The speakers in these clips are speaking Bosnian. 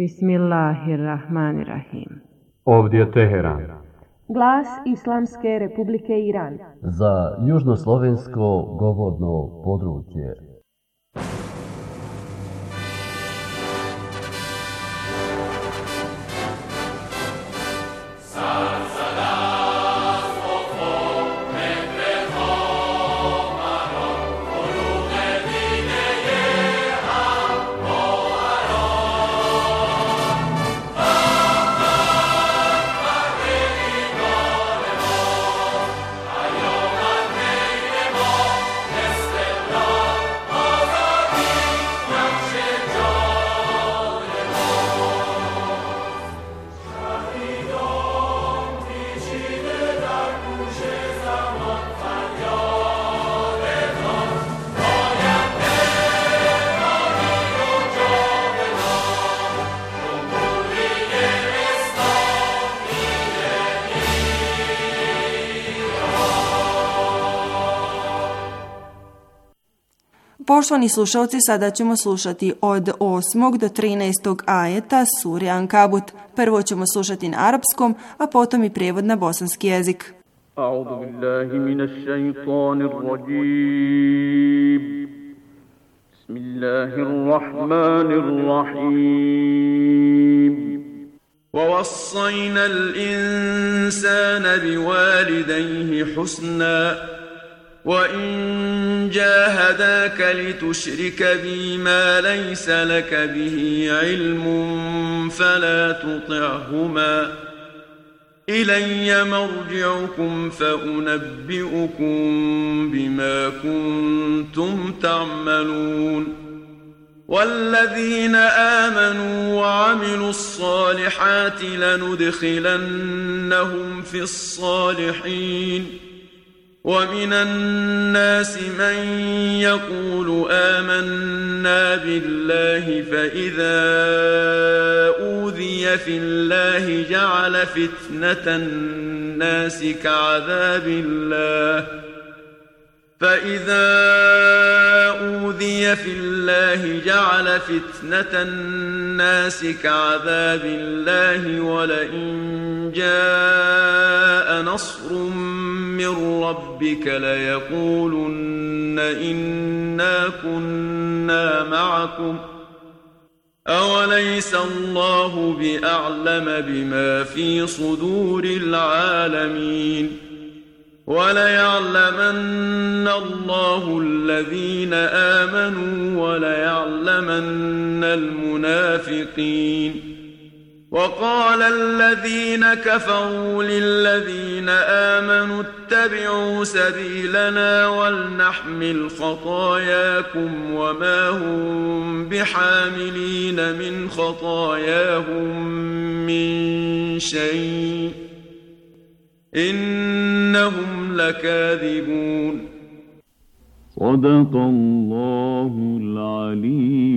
Bismillahirrahmanirrahim. Ovdje Teheran. Glas Islamske Republike Iran. Za južnoslovensko govorno područje. Poštovani slušalci, sada ćemo slušati od 8. do 13. ajeta sure Ankabut. Prvo ćemo slušati na arapskom, a potom i prijevod na bosanski jezik. A'udhu billahi minash shaitanir rajim. Bismillahirrahmanirrahim. وَوَصَّيْنَا الْإِنسَانَ بِوَالِدَيْهِ حُسْنًا وَإِنْ جَاهَدَاكَ لِتُشْرِكَ بِي مَا لَيْسَ لَكَ بِهِ عِلْمٌ فَلَا تُطِعْهُمَا إِلَيَّ مَرْجِعُكُمْ فَأُنَبِّئُكُمْ بِمَا كُنْتُمْ تَعْمَلُونَ وَالَّذِينَ آمَنُوا وَعَمِلُوا الصَّالِحَاتِ لَنُدْخِلَنَّهُمْ فِي الصَّالِحِينَ وَمِنَ النَّاسِ مَنْ يَقُولُ آمَنَّا بِاللَّهِ فَإِذَا أُوذِيَ فِي اللَّهِ جَعَلَ فِتْنَةَ النَّاسِ كَعَذَابِ اللَّهِ وَلَئِنْ جَاءَ نَصْرٌ مِّن رَّبِّكَ لَيَقُولُنَّ إِنَّا كُنَّا مَعَكُمْ أَوَلَيْسَ اللَّهُ بِأَعْلَمَ بِمَا فِي صُدُورِ الْعَالَمِينَ وَلَيَعْلَمَنَّ اللَّهُ الَّذِينَ آمَنُوا وَلَيَعْلَمَنَّ الْمُنَافِقِينَ وَقَالَ الَّذِينَ كَفَرُوا لِلَّذِينَ آمَنُوا اتَّبِعُوا سَبِيلَنَا وَلْنَحْمِلْ خَطَايَاكُمْ وَمَا هُمْ بِحَامِلِينَ مِنْ خَطَايَاهُمْ مِنْ شَيْءٍ إِنَّهُمْ لَكَاذِبُونَ صدق الله العلي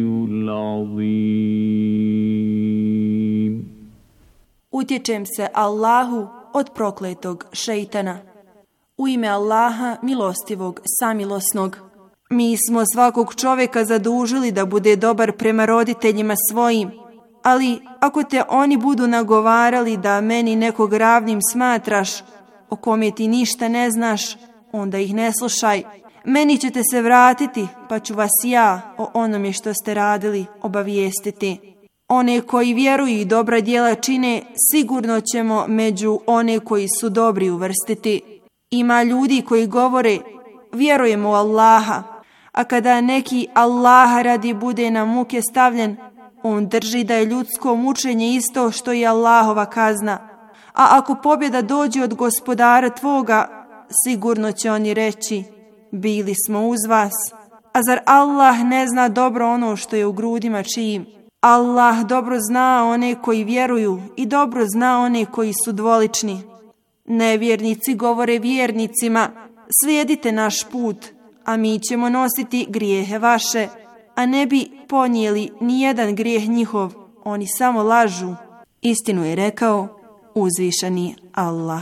العظيم. Utječem se Allahu od prokletog šejtana. U ime Allaha, milostivog, samilosnog. Mi smo svakog čovjeka zadužili da bude dobar prema roditeljima svojim, ali ako te oni budu nagovarali da meni nekog ravnim smatraš, o kome ti ništa ne znaš, onda ih ne slušaj. Meni ćete se vratiti, pa ću vas ja o onome što ste radili obavijestiti. One koji vjeruju i dobra djela čine, sigurno ćemo među one koji su dobri uvrstiti. Ima ljudi koji govore, vjerujemo u Allaha, a kada neki Allaha radi bude na muke stavljen, on drži da je ljudsko mučenje isto što i Allahova kazna. A ako pobjeda dođe od gospodara tvoga, sigurno će oni reći, bili smo uz vas. A zar Allah ne zna dobro ono što je u grudima čijim? Allah dobro zna one koji vjeruju i dobro zna one koji su dvolični. Nevjernici govore vjernicima, slijedite naš put, a mi ćemo nositi grijehe vaše, a ne bi ponijeli nijedan grijeh njihov, oni samo lažu. Istinu je rekao uzvišeni Allah.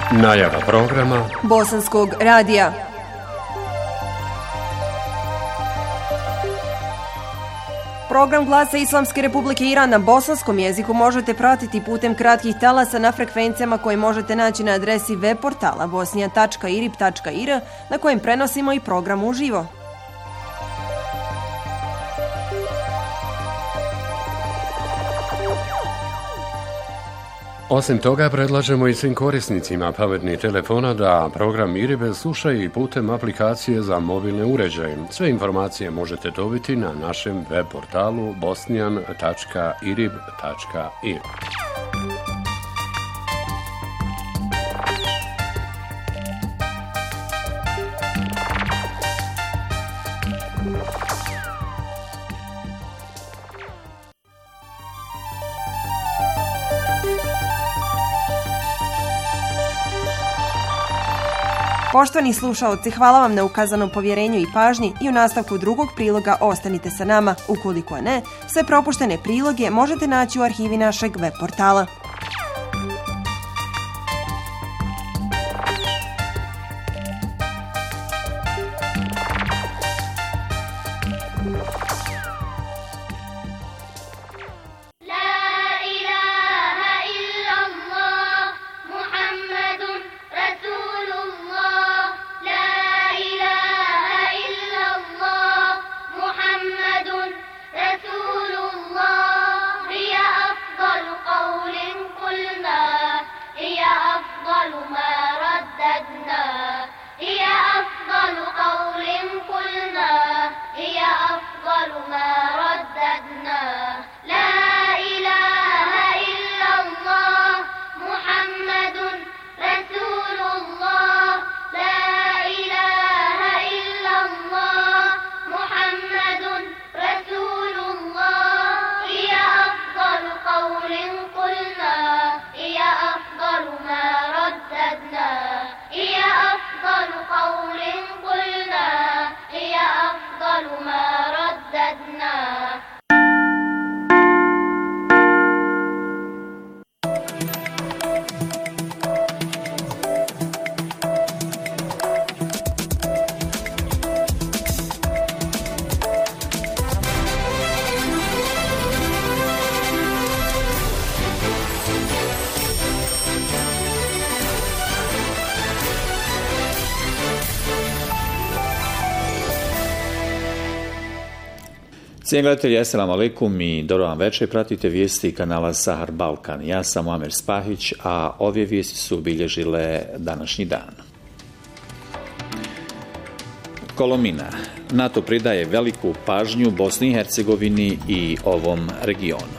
Najava programa Bosanskog radija. Program Glasa Islamske Republike Iran na bosanskom jeziku možete pratiti putem kratkih talasa na frekvencijama koje možete naći na adresi web portala bosnija.irib.ir na kojem prenosimo i program uživo. Osim toga, predlažemo i svim korisnicima pametnih telefona da program Iribe slušaju i putem aplikacije za mobilne uređaje. Sve informacije možete dobiti na našem web portalu bosnian.irib.ir. Poštovani slušaoci, hvala vam na ukazanom povjerenju i pažnji i u nastavku drugog priloga ostanite sa nama. Ukoliko ne, sve propuštene priloge možete naći u arhivi našeg web portala. Cijenjeni gledatelji, assalamu alaikum i dobro vam večer. Pratite vijesti kanala Sahar Balkan. Ja sam Muamer Spahić, a ove vijesti su obilježile današnji dan. Kolomina. NATO pridaje veliku pažnju Bosni i Hercegovini i ovom regionu.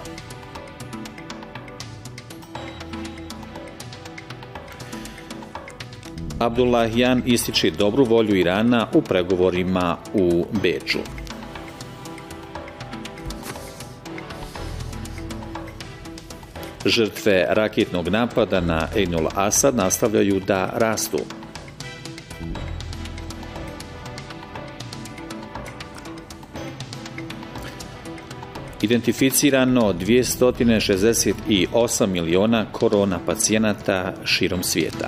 Abdullahian ističe dobru volju Irana u pregovorima u Beču. Žrtve raketnog napada na Ejnul Asad nastavljaju da rastu. Identificirano 268 miliona korona pacijenata širom svijeta.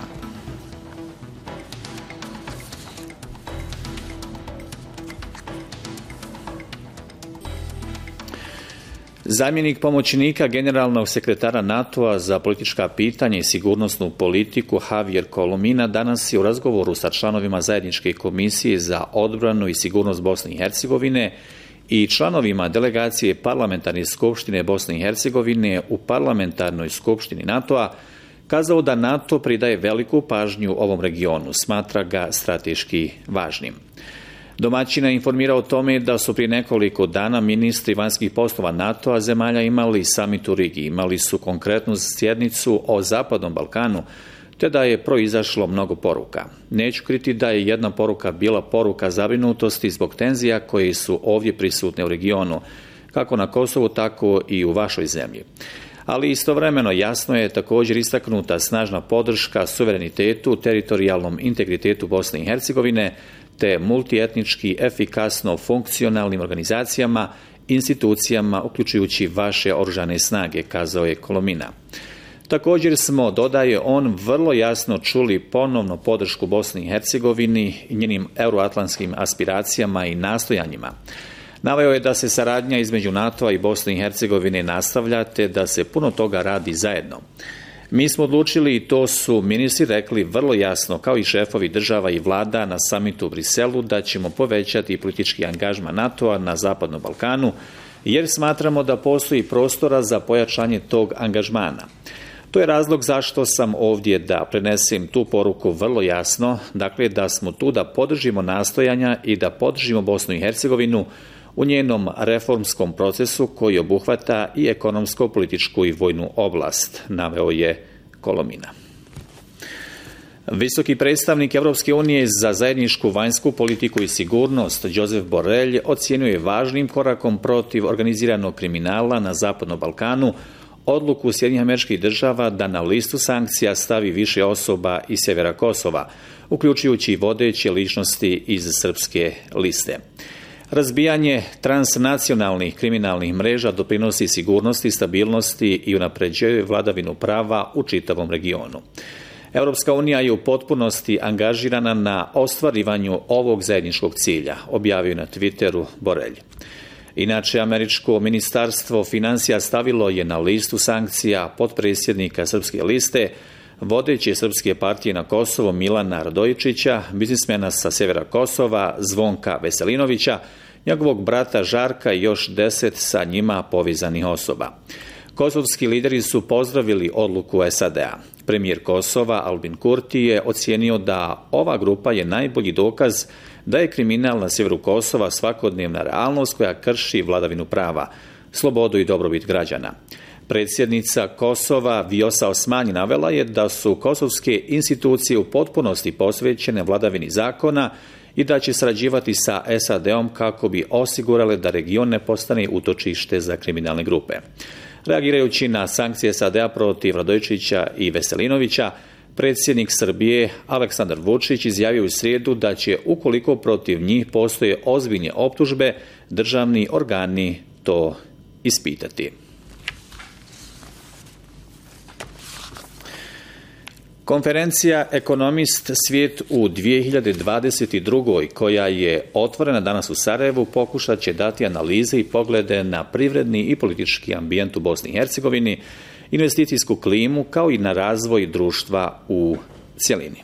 Zamjenik pomoćnika generalnog sekretara NATO-a za politička pitanja i sigurnosnu politiku Javier Colomina danas je u razgovoru sa članovima zajedničke komisije za odbranu i sigurnost Bosne i Hercegovine i članovima delegacije parlamentarne skupštine Bosne i Hercegovine u parlamentarnoj skupštini NATO-a kazao da NATO pridaje veliku pažnju ovom regionu, smatra ga strateški važnim. Domaćina je informirao o tome da su prije nekoliko dana ministri vanjskih poslova NATO-a zemalja imali samit u Rigi. Imali su konkretnu sjednicu o Zapadnom Balkanu, te da je proizašlo mnogo poruka. Neću kriti da je jedna poruka bila poruka zabrinutosti zbog tenzija koje su ovdje prisutne u regionu, kako na Kosovu, tako i u vašoj zemlji. Ali istovremeno jasno je također istaknuta snažna podrška suverenitetu, teritorijalnom integritetu Bosne i Hercegovine, te multietnički efikasno funkcionalnim organizacijama, institucijama, uključujući vaše oružane snage, kazao je Colomina. Također smo, dodaje on, vrlo jasno čuli ponovno podršku Bosni i Hercegovini i njenim euroatlantskim aspiracijama i nastojanjima. Naveo je da se saradnja između NATO-a i Bosne i Hercegovine nastavlja te da se puno toga radi zajedno. Mi smo odlučili, i to su ministri rekli vrlo jasno, kao i šefovi država i vlada na samitu u Briselu, da ćemo povećati politički angažman NATO-a na Zapadnom Balkanu, jer smatramo da postoji prostora za pojačanje tog angažmana. To je razlog zašto sam ovdje da prenesem tu poruku vrlo jasno, dakle da smo tu da podržimo nastojanja i da podržimo Bosnu i Hercegovinu u njenom reformskom procesu koji obuhvata i ekonomsko, političku i vojnu oblast, naveo je Kolomina. Visoki predstavnik Europske unije za zajedničku vanjsku politiku i sigurnost Josep Borrell ocjenjuje važnim korakom protiv organiziranog kriminala na Zapadnom Balkanu odluku Sjedinjenih Američkih Država da na listu sankcija stavi više osoba iz sjevera Kosova, uključujući vodeće ličnosti iz srpske liste. Razbijanje transnacionalnih kriminalnih mreža doprinosi sigurnosti, stabilnosti i unapređuje vladavinu prava u čitavom regionu. Europska unija je u potpunosti angažirana na ostvarivanju ovog zajedničkog cilja, objavio na Twitteru Borrell. Inače, američko ministarstvo financija stavilo je na listu sankcija potpredsjednika srpske liste, vodeće srpske partije na Kosovo Milana Radojičića, biznismena sa sjevera Kosova Zvonka Veselinovića, njegovog brata Žarka i još 10 sa njima povezanih osoba. Kosovski lideri su pozdravili odluku SAD-a. Premijer Kosova Albin Kurti je ocijenio da ova grupa je najbolji dokaz da je kriminal na sjeveru Kosova svakodnevna realnost koja krši vladavinu prava, slobodu i dobrobit građana. Predsjednica Kosova Vjosa Osmani navela je da su kosovske institucije u potpunosti posvećene vladavini zakona i da će sarađivati sa SAD-om kako bi osigurale da region ne postane utočište za kriminalne grupe. Reagirajući na sankcije SAD-a protiv Radojičića i Veselinovića, predsjednik Srbije Aleksandar Vučić izjavio u srijedu da će, ukoliko protiv njih postoje ozbiljne optužbe, državni organi to ispitati. Konferencija Ekonomist svijet u 2022. koja je otvorena danas u Sarajevu pokušat će dati analize i poglede na privredni i politički ambijent u Bosni i Hercegovini, investicijsku klimu kao i na razvoj društva u cjelini.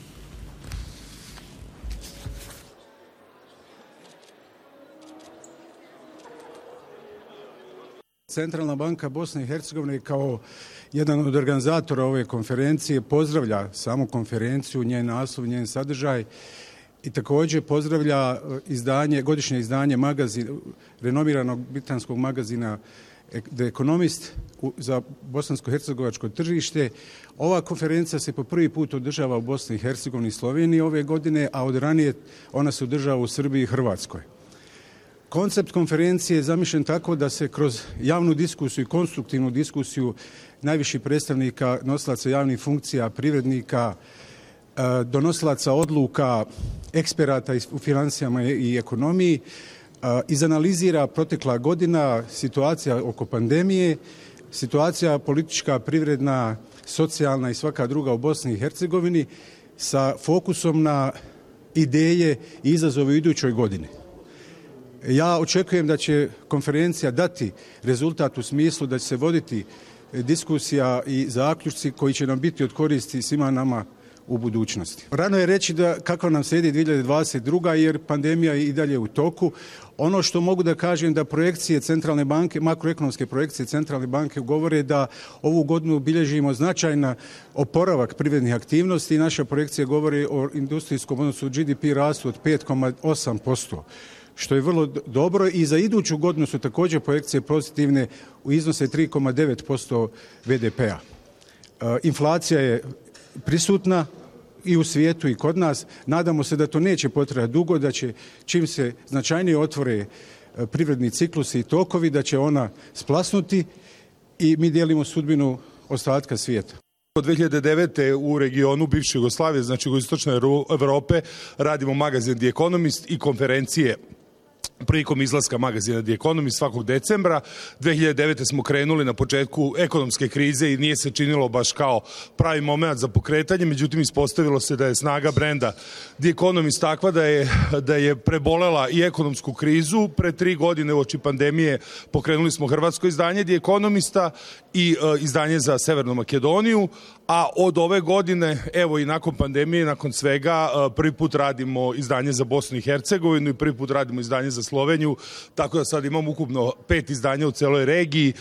Centralna banka Bosne i Hercegovine kao jedan od organizatora ove konferencije pozdravlja samu konferenciju, njen naslov, njen sadržaj i također pozdravlja godišnje izdanje renomiranog britanskog magazina The Economist za bosansko-hercegovačko tržište. Ova konferencija se po prvi put održava u Bosni i Hercegovini i Sloveniji ove godine, a od ranije ona se održava u Srbiji i Hrvatskoj. Koncept konferencije je zamišljen tako da se kroz javnu diskusiju i konstruktivnu diskusiju najviših predstavnika, nosilaca javnih funkcija, privrednika, donosilaca odluka, eksperata u financijama i ekonomiji izanalizira protekla godina, situacija oko pandemije, situacija politička, privredna, socijalna i svaka druga u Bosni i Hercegovini sa fokusom na ideje i izazove u idućoj godini. Ja očekujem da će konferencija dati rezultat u smislu da će se voditi diskusija i zaključci koji će nam biti od koristi svima nama u budućnosti. Rano je reći da kakva nam slijedi 2022. jer pandemija je i dalje u toku. Ono što mogu da kažem da projekcije centralne banke, makroekonomske projekcije centralne banke govore da ovu godinu bilježimo značajna oporavak privrednih aktivnosti i naša projekcija govori o industrijskom odnosu GDP rastu od 5,8%. Što je vrlo dobro i za iduću godinu su također projekcije pozitivne u iznose 3,9% BDP-a. Inflacija je prisutna i u svijetu i kod nas. Nadamo se da to neće potrajati dugo, da će čim se značajnije otvore privredni ciklusi i tokovi, da će ona splasnuti i mi dijelimo sudbinu ostatka svijeta. Od 2009. u regionu bivše Jugoslavije, znači u istočnoj Europe, radimo magazin The Economist i konferencije prilikom izlaska magazina The Economist svakog decembra. 2009. smo krenuli na početku ekonomske krize i nije se činilo baš kao pravi moment za pokretanje, međutim ispostavilo se da je snaga brenda The Economist takva da je prebolela i ekonomsku krizu. Pre 3 godine uoči pandemije pokrenuli smo hrvatsko izdanje The Economista i izdanje za Severnu Makedoniju, a od ove godine, evo i nakon pandemije, nakon svega, prvi put radimo izdanje za Bosnu i Hercegovinu i prvi put radimo izdanje za Sloveniju, tako da sad imamo ukupno 5 izdanja u celoj regiji.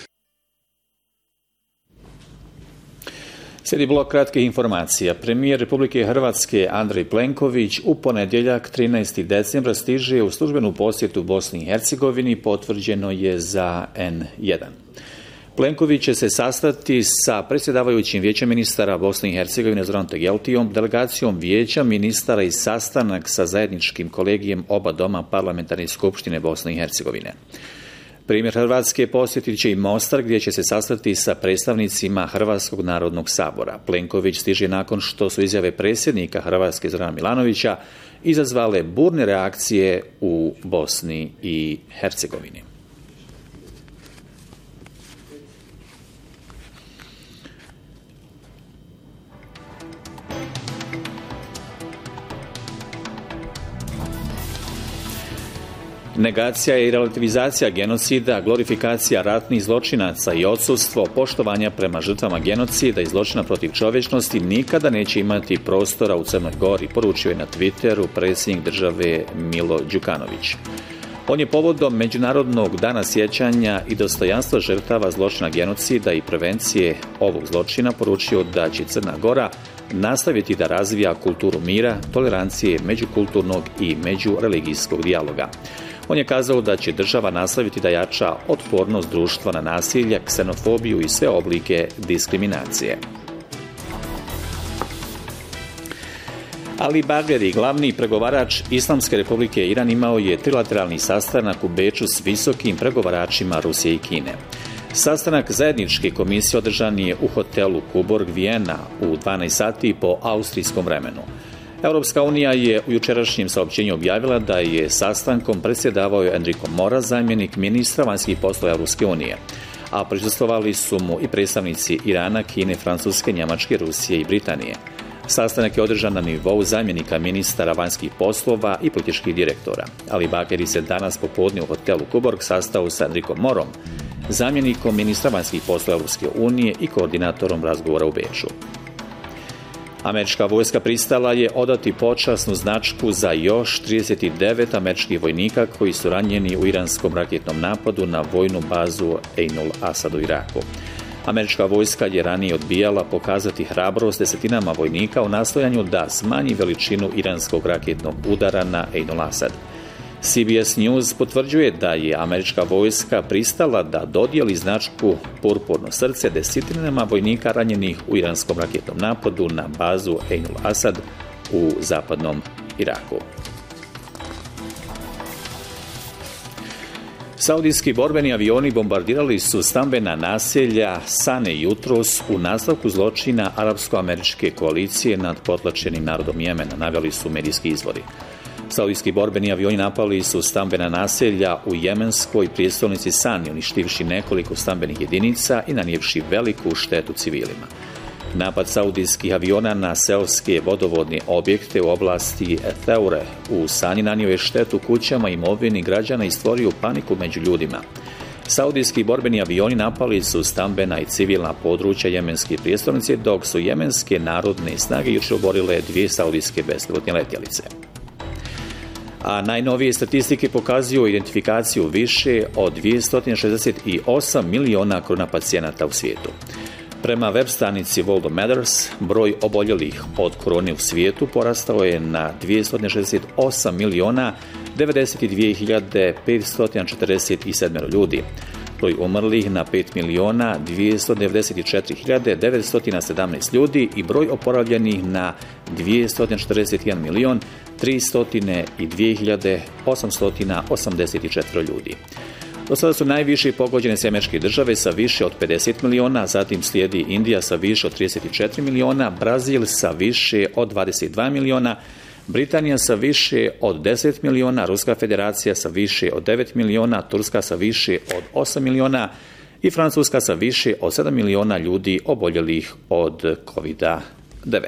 Slijedi blok kratkih informacija. Premijer Republike Hrvatske Andrej Plenković u ponedjeljak 13. decembra stiže u službenu posjetu Bosni i Hercegovini, potvrđeno je za N1. Plenković će se sastati sa predsjedavajućim vijećem ministara Bosne i Hercegovine Zoranom Tegeltijom, delegacijom vijeća ministara i sastanak sa zajedničkim kolegijem oba doma parlamentarne skupštine Bosne i Hercegovine. Premijer Hrvatske posjetit će i Mostar, gdje će se sastati sa predstavnicima Hrvatskog narodnog sabora. Plenković stiže nakon što su izjave predsjednika Hrvatske Zorana Milanovića izazvale burne reakcije u Bosni i Hercegovini. Negacija i relativizacija genocida, glorifikacija ratnih zločinaca i odsustvo poštovanja prema žrtvama genocida i zločina protiv čovječnosti nikada neće imati prostora u Crnoj Gori, poručio je na Twitteru predsjednik države Milo Đukanović. On je povodom Međunarodnog dana sjećanja i dostojanstva žrtava zločina genocida i prevencije ovog zločina poručio da će Crna Gora nastaviti da razvija kulturu mira, tolerancije, međukulturnog i međureligijskog dijaloga. On je kazao da će država nastaviti da jača otpornost društva na nasilje, ksenofobiju i sve oblike diskriminacije. Ali Bagheri, glavni pregovarač Islamske republike Iran, imao je trilateralni sastanak u Beču s visokim pregovaračima Rusije i Kine. Sastanak zajedničke komisije održan je u hotelu Kuborg Vijena u 12 sati po austrijskom vremenu. Europska unija je u jučerašnjem saopćenju objavila da je sastankom predsjedavao Enrico Mora, zamjenik ministra vanjskih poslova Europske unije, a prisustvovali su mu i predstavnici Irana, Kine, Francuske, Njemačke, Rusije i Britanije. Sastanak je održan na nivou zamjenika ministara vanjskih poslova i političkih direktora. Ali Bagheri se danas popodne u hotelu Kuborg sastao sa Enrico Morom, zamjenikom ministra vanjskih poslova Europske unije i koordinatorom razgovora u Beču. Američka vojska pristala je odati počasnu značku za još 39 američkih vojnika koji su ranjeni u iranskom raketnom napadu na vojnu bazu Ain al-Asad u Iraku. Američka vojska je ranije odbijala pokazati hrabrost desetinama vojnika u nastojanju da smanji veličinu iranskog raketnog udara na Ain al-Asad. CBS News potvrđuje da je američka vojska pristala da dodijeli značku Purpurno srce desetinama vojnika ranjenih u iranskom raketnom napadu na bazu Ain al-Asad u zapadnom Iraku. Saudijski borbeni avioni bombardirali su stambena naselja Sane jutros u nastavku zločina arapsko-američke koalicije nad potlačenim narodom Jemena, naveli su medijski izvori. Saudijski borbeni avioni napali su stambena naselja u jemenskoj prijestolnici Sani, uništivši nekoliko stambenih jedinica i nanijevši veliku štetu civilima. Napad saudijskih aviona na seoske vodovodne objekte u oblasti Etheure u Sani nanio je štetu kućama i imovini građana i stvorio paniku među ljudima. Saudijski borbeni avioni napali su stambena i civilna područja jemenske prijestolnice, dok su jemenske narodne snage jučer oborile 2 saudijske bespilotne letjelice. A najnovije statistike pokazuju identifikaciju više od 268 miliona korona pacijenata u svijetu. Prema web stranici World Matters, broj oboljelih od korone u svijetu porastao je na 268 miliona 92.547 ljudi. Broj umrlih na 5 miliona 294.917 ljudi i broj oporavljenih na 241 milion 302.884 ljudi. Do sada su najviše pogođene američke države sa više od 50 miliona, zatim slijedi Indija sa više od 34 miliona, Brazil sa više od 22 miliona, Britanija sa više od 10 miliona, Ruska federacija sa više od 9 miliona, Turska sa više od 8 miliona i Francuska sa više od 7 miliona ljudi oboljelih od COVID-19.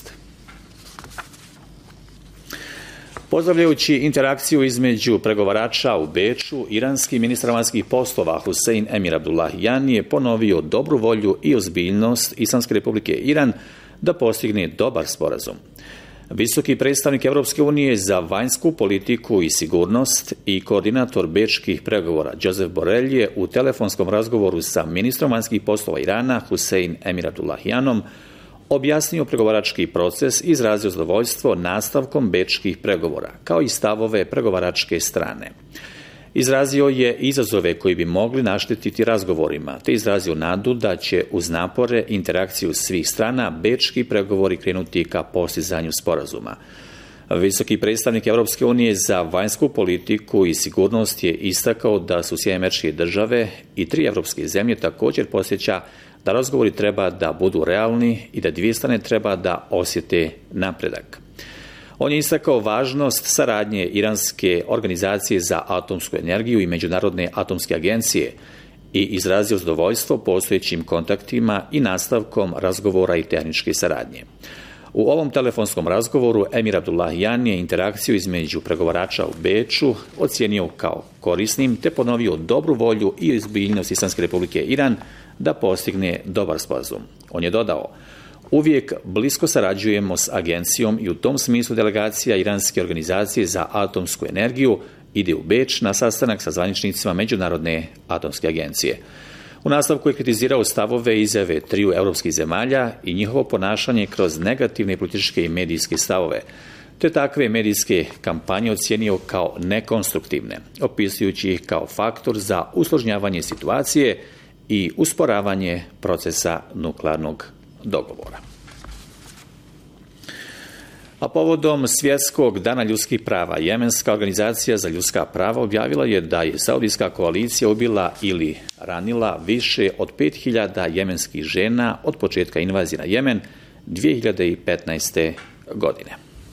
Pozdravljajući interakciju između pregovarača u Beču, iranski ministar vanjskih poslova Husein Emir Abdullahian je ponovio dobru volju i ozbiljnost Islamske republike Iran da postigne dobar sporazum. Visoki predstavnik Europske unije za vanjsku politiku i sigurnost i koordinator bečkih pregovora Josep Borrell je u telefonskom razgovoru sa ministrom vanjskih poslova Irana Husein Emir Abdullahianom objasnio pregovarački proces i izrazio zadovoljstvo nastavkom bečkih pregovora, kao i stavove pregovaračke strane. Izrazio je izazove koji bi mogli naštetiti razgovorima, te izrazio nadu da će uz napore i interakciju svih strana bečki pregovori krenuti ka postizanju sporazuma. Visoki predstavnik Europske unije za vanjsku politiku i sigurnost je istakao da su SAD i 3 evropske zemlje također podsjeća da razgovori treba da budu realni i da dvije strane treba da osjete napredak. On je istakao važnost saradnje Iranske organizacije za atomsku energiju i Međunarodne atomske agencije i izrazio zadovoljstvo postojećim kontaktima i nastavkom razgovora i tehničke saradnje. U ovom telefonskom razgovoru Emir Abdullahian je interakciju između pregovarača u Beču ocijenio kao korisnim te ponovio dobru volju i ozbiljnost Islamske republike Iran da postigne dobar sporazum. On je dodao: uvijek blisko sarađujemo s agencijom i u tom smislu delegacija Iranske organizacije za atomsku energiju ide u Beč na sastanak sa zvaničnicima Međunarodne atomske agencije. U nastavku je kritizirao stavove i izjave 3 europskih zemalja i njihovo ponašanje kroz negativne političke i medijske stavove, te takve medijske kampanje ocijenio kao nekonstruktivne, opisujući ih kao faktor za usložnjavanje situacije i usporavanje procesa nuklearnog dogovora. A povodom Svjetskog dana ljudskih prava, Jemenska organizacija za ljudska prava objavila je da je Saudijska koalicija ubila ili ranila više od 5000 jemenskih žena od početka invazije na Jemen 2015. godine.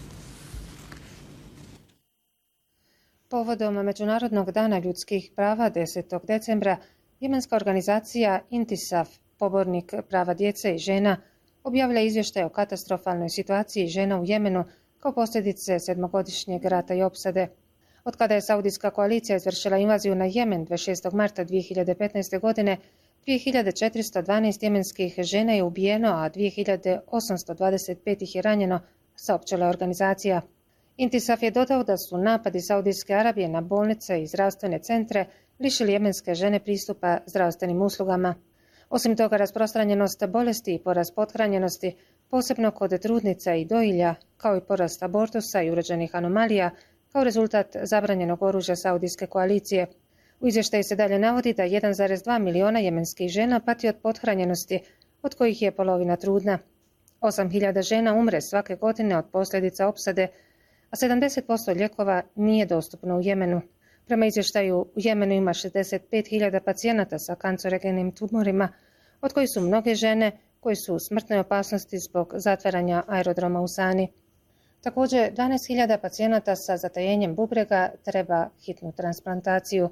Povodom Međunarodnog dana ljudskih prava 10. decembra, jemenska organizacija Intisaf, pobornik prava djece i žena, objavlja izvještaj o katastrofalnoj situaciji žena u Jemenu kao posljedice 7-godišnjeg rata i opsade. Od kada je Saudijska koalicija izvršila invaziju na Jemen 26. marta 2015. godine, 2412 jemenskih žena je ubijeno, a 2825 ih je ranjeno, saopćila organizacija. Intisaf je dodao da su napadi Saudijske Arabije na bolnice i zdravstvene centre lišili jemenske žene pristupa zdravstvenim uslugama. Osim toga, rasprostranjenost bolesti i porast pothranjenosti, posebno kod trudnica i dojilja, kao i porast abortusa i urođenih anomalija, kao rezultat zabranjenog oružja Saudijske koalicije. U izvještaju se dalje navodi da 1,2 miliona jemenskih žena pati od pothranjenosti, od kojih je polovina trudna. 8.000 žena umre svake godine od posljedica opsade, a 70% lijekova nije dostupno u Jemenu. Prema izvještaju, u Jemenu ima 65.000 pacijenata sa kancerogenim tumorima, od kojih su mnoge žene koje su u smrtnoj opasnosti zbog zatvaranja aerodroma u Sani. Također, 12.000 pacijenata sa zatajenjem bubrega treba hitnu transplantaciju.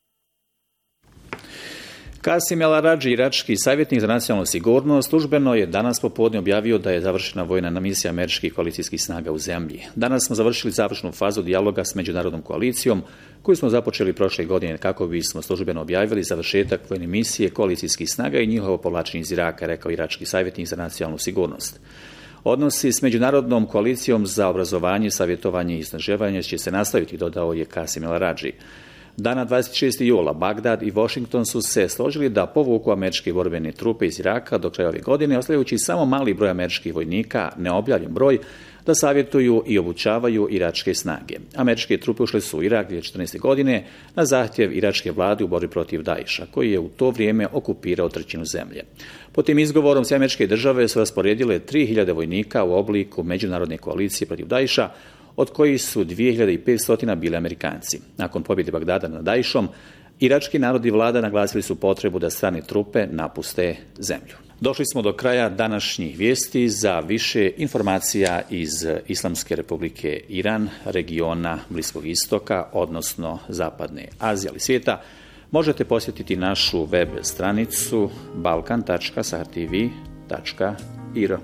Qasim El-Arađi, irački savjetnik za nacionalnu sigurnost, službeno je danas popodne objavio da je završena vojna misija američkih koalicijskih snaga u zemlji. Danas smo završili završnu fazu dijaloga s međunarodnom koalicijom, koju smo započeli prošle godine kako bismo službeno objavili završetak vojne misije koalicijskih snaga i njihovo povlačenje iz Iraka, rekao irački savjetnik za nacionalnu sigurnost. Odnosi s međunarodnom koalicijom za obrazovanje, savjetovanje i istraživanje će se nastaviti, dodao je Qasim El-Arađi. Dana 26. jula Bagdad i Washington su se složili da povuku američke borbene trupe iz Iraka do kraja ove godine, ostavljajući samo mali broj američkih vojnika, neobjavljen broj, da savjetuju i obučavaju iračke snage. Američke trupe ušle su u Irak 2014. godine na zahtjev iračke vlade u borbi protiv Daesha, koji je u to vrijeme okupirao trećinu zemlje. Po tim izgovorom sve američke države su rasporedile 3.000 vojnika u obliku međunarodne koalicije protiv Daesha, od kojih su 2500 bili Amerikanci. Nakon pobjede Bagdada nad Daeshom, irački narod i vlada naglasili su potrebu da strane trupe napuste zemlju. Došli smo do kraja današnjih vijesti. Za više informacija iz Islamske republike Iran, regiona Bliskog istoka, odnosno Zapadne Azije ali svijeta, možete posjetiti našu web stranicu balkan.sahartv.ir.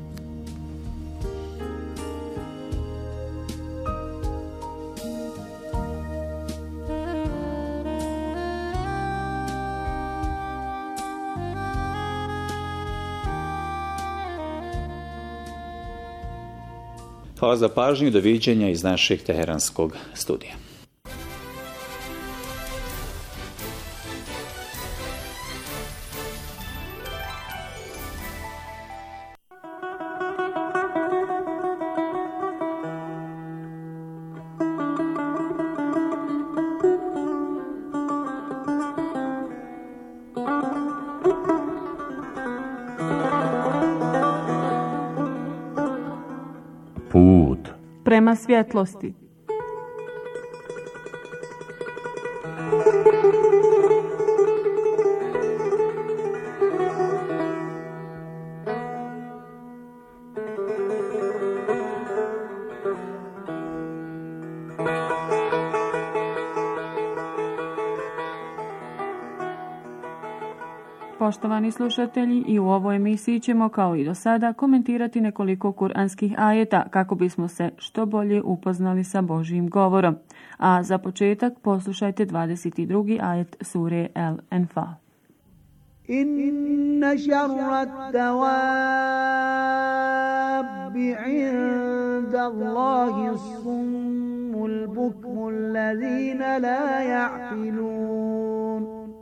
Hvala za pažnju i doviđenja iz našeg teheranskog studija. Prema svjetlosti. Poštovani slušatelji, i u ovoj emisiji ćemo kao i do sada komentirati nekoliko kuranskih ajeta kako bismo se što bolje upoznali sa Božjim govorom. A za početak poslušajte 22. ajet sure El-Enfal. Inna šarrat dawabi inda Allahi summul bukmul ladhina la ja'qilun.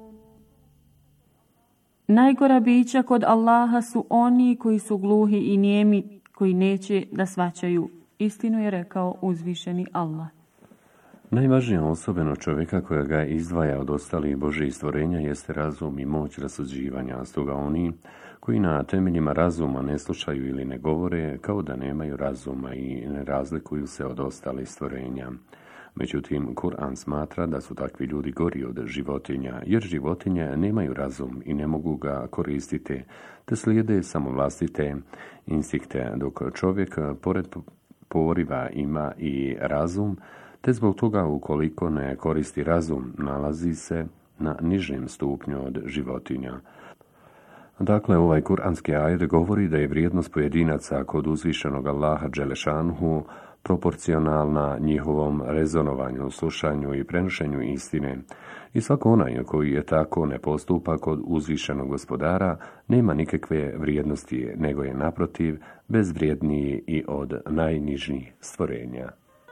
Najgora bića kod Allaha su oni koji su gluhi i nijemi, koji neće da shvaćaju. Istinu je rekao uzvišeni Allah. Najvažnija osobina čovjeka koja ga izdvaja od ostalih Božjih stvorenja jeste razum i moć rasuđivanja. Stoga oni koji na temeljima razuma ne slušaju ili ne govore, kao da nemaju razuma i ne razlikuju se od ostalih stvorenja. Međutim, Kur'an smatra da su takvi ljudi gori od životinja, jer životinje nemaju razum i ne mogu ga koristiti, te slijede samo vlastite instinkte, dok čovjek pored poriva ima i razum, te zbog toga ukoliko ne koristi razum, nalazi se na nižem stupnju od životinja. Dakle, ovaj kuranski ajet govori da je vrijednost pojedinaca kod uzvišenog Allaha Đelešanhu proporcionalna njihovom rezonovanju, slušanju i prenošenju istine. I svako onaj koji je tako ne postupa kod uzvišenog gospodara nema nikakve vrijednosti, nego je naprotiv bezvrijedniji i od najnižnijih stvorenja.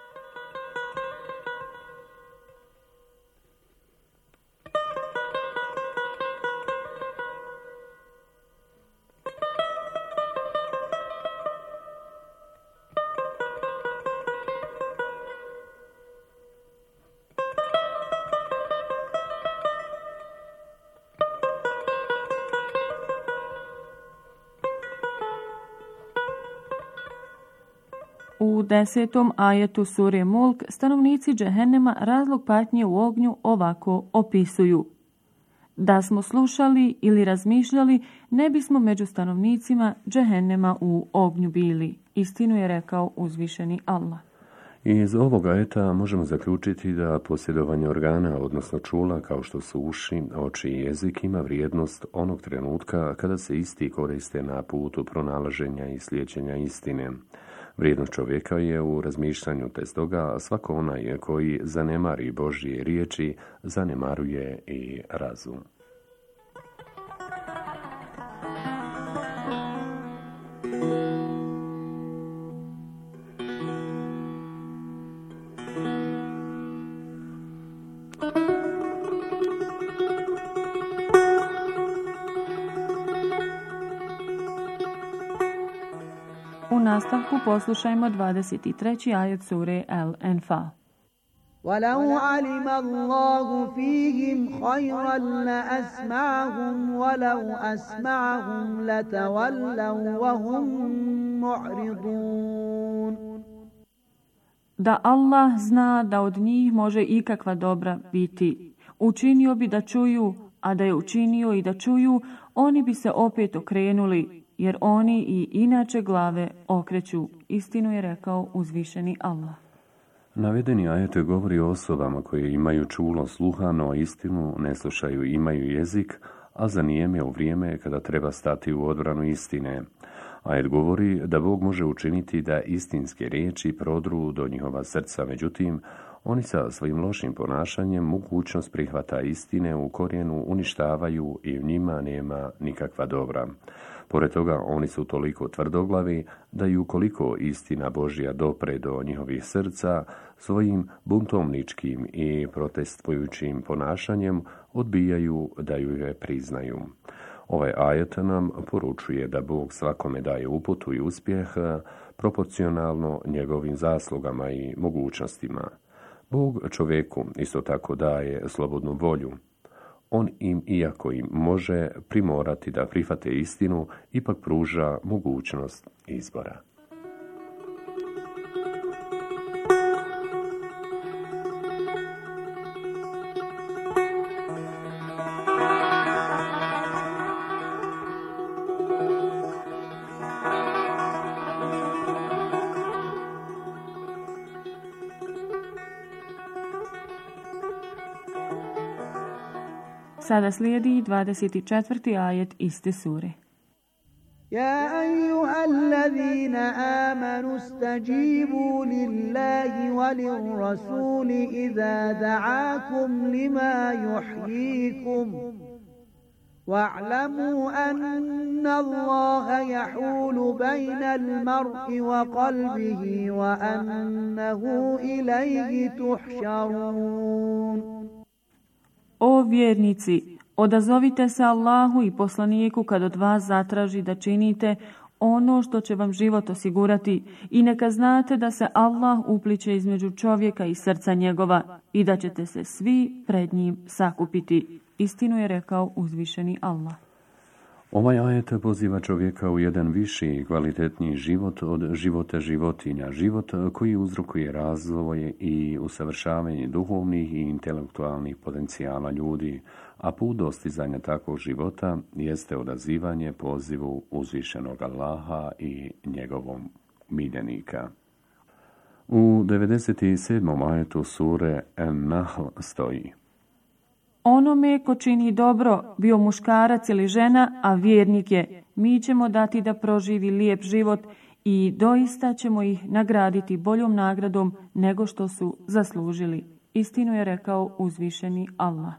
U 10. ajetu sure Mulk stanovnici Džehennema razlog patnje u ognju ovako opisuju. Da smo slušali ili razmišljali, ne bismo među stanovnicima Džehennema u ognju bili. Istinu je rekao uzvišeni Allah. Iz ovog ajeta možemo zaključiti da posjedovanje organa, odnosno čula, kao što su uši, oči i jezik, ima vrijednost onog trenutka kada se isti koriste na putu pronalaženja i slijeđenja istine. Vrijednost čovjeka je u razmišljanju, te stoga svako onaj koji zanemari Božje riječi, zanemaruje i razum. U nastavku poslušajmo 23. ajet sure El-Enfal. وَلَوْ عَلِمَ اللَّهُ فِيهِمْ خَيْرًا لَأَسْمَعَهُمْ وَلَوْ أَسْمَعَهُمْ لَتَوَلَّوْا وَهُمْ مُعْرِضُونَ. Da Allah zna da od njih može ikakva dobra biti, učinio bi da čuju, a da je učinio i da čuju, oni bi se opet okrenuli, jer oni i inače glave okreću. Istinu je rekao uzvišeni Allah. Navedeni ajet govori o osobama koje imaju čulo sluha, no istinu ne slušaju, imaju jezik, a zanijeme u vrijeme kada treba stati u odbranu istine. Ajet govori da Bog može učiniti da istinske riječi prodru do njihova srca, međutim, oni sa svojim lošim ponašanjem mogućnost prihvata istine u korijenu uništavaju i u njima nema nikakva dobra. Pored toga, oni su toliko tvrdoglavi da i ukoliko istina Božja dopre do njihovih srca, svojim buntovničkim i protestpujućim ponašanjem odbijaju da ju je priznaju. Ovaj ajet nam poručuje da Bog svakome daje uputu i uspjeh proporcionalno njegovim zaslugama i mogućnostima. Bog čovjeku isto tako daje slobodnu volju. On im, iako im može primorati da prihvate istinu, ipak pruža mogućnost izbora. Sada slijedi 24. ajet iste sure. يا أيها الذين آمنوا استجيبوا لله وللرسول إذا دعاكم لما يحييكم واعلموا أن الله يحول بين المرء وقلبه وأنه إليه تحشرون. O vjernici, odazovite se Allahu i poslaniku kad od vas zatraži da činite ono što će vam život osigurati i neka znate da se Allah upliće između čovjeka i srca njegova i da ćete se svi pred njim sakupiti. Istinu je rekao uzvišeni Allah. Ovaj ajet poziva čovjeka u jedan viši i kvalitetniji život od života životinja, život koji uzrokuje razvoj i usavršavanje duhovnih i intelektualnih potencijala ljudi, a put dostizanja takvog života jeste odazivanje pozivu uzvišenog Allaha i njegovom miljenika. U 97. ajetu sure An-Nahl stoji: Onome ko čini dobro, bio muškarac ili žena, a vjernik je, mi ćemo dati da proživi lijep život i doista ćemo ih nagraditi boljom nagradom nego što su zaslužili. Istinu je rekao uzvišeni Allah.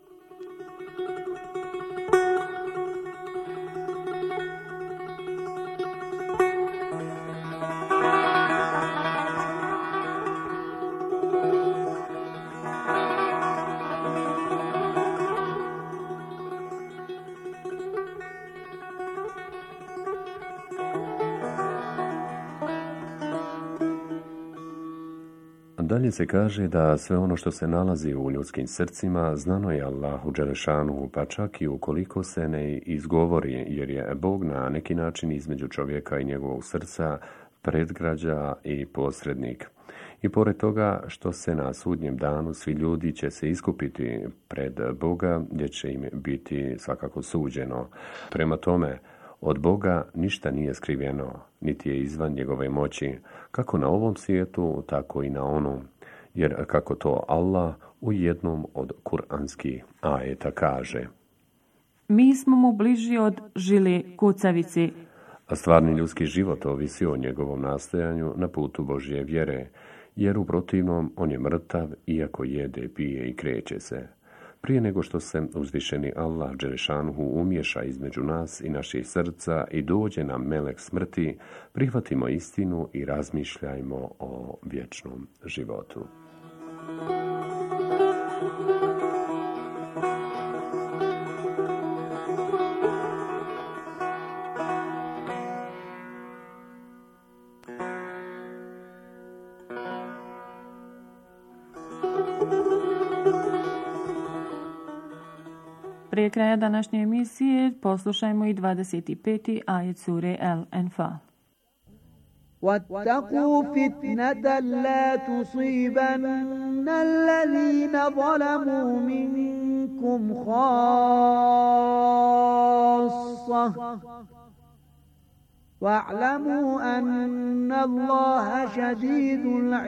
Dalje se kaže da sve ono što se nalazi u ljudskim srcima znano je Allahu dželešanuhu, pa čak i ukoliko se ne izgovori, jer je Bog na neki način između čovjeka i njegovog srca predgrađa i posrednik. I pored toga što se na sudnjem danu svi ljudi će se iskupiti pred Boga, gdje će im biti svakako suđeno. Prema tome, od Boga ništa nije skriveno, niti je izvan njegove moći, kako na ovom svijetu, tako i na onom. Jer kako to Allah u jednom od kuranskih ajeta kaže: Mi smo mu bliži od žile kucavice. A stvarni ljudski život ovisi o njegovom nastojanju na putu Božje vjere, jer u protivnom on je mrtav iako jede, pije i kreće se. Prije nego što se uzvišeni Allah dželešanuhu umješa između nas i naših srca i dođe nam melek smrti, prihvatimo istinu i razmišljajmo o vječnom životu. Prije kraja današnje emisije poslušajmo i 25. ajet sure Al-Anfal. وَاتَّقُوا فِتْنَةً لَا تُصِيبَنَّ الَّذِينَ ظَلَمُوا مِنكُمْ بكم خاصة واعلموا أن الله شديد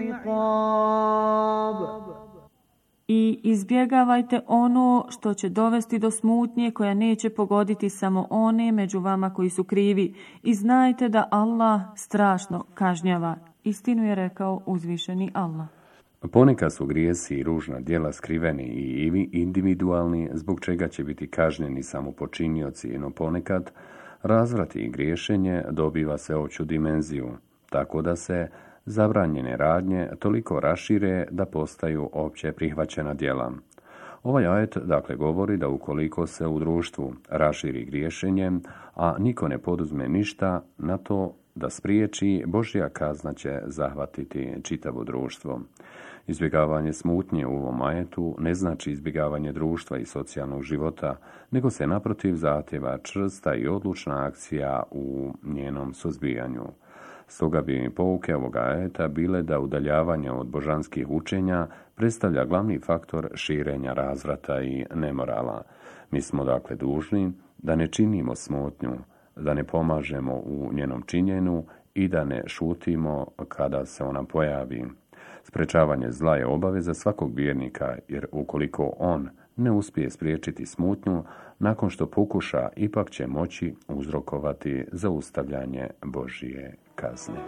العقاب. I izbjegavajte ono što će dovesti do smutnje koja neće pogoditi samo one među vama koji su krivi. I znajte da Allah strašno kažnjava. Istinu je rekao uzvišeni Allah. Ponekad su grijesi i ružna djela skriveni i individualni, zbog čega će biti kažnjeni samo počinioci, no ponekad razvrat i griješenje dobiva sveopću dimenziju, tako da se zabranjene radnje toliko rašire da postaju opće prihvaćena djela. Ovaj ajet dakle govori da ukoliko se u društvu raširi griješenje, a niko ne poduzme ništa na to da spriječi, Božja kazna će zahvatiti čitavo društvo. Izbjegavanje smutnje u ovom ajetu ne znači izbjegavanje društva i socijalnog života, nego se naprotiv zahtjeva čvrsta i odlučna akcija u njenom suzbijanju. Stoga bi pouke ovoga ajeta bile da udaljavanje od božanskih učenja predstavlja glavni faktor širenja razvrata i nemorala. Mi smo dakle dužni da ne činimo smutnju, da ne pomažemo u njenom činjenju i da ne šutimo kada se ona pojavi. Sprečavanje zla je obaveza svakog vjernika, jer ukoliko on ne uspije spriječiti smutnju, nakon što pokuša, ipak će moći uzrokovati zaustavljanje Božje kazne.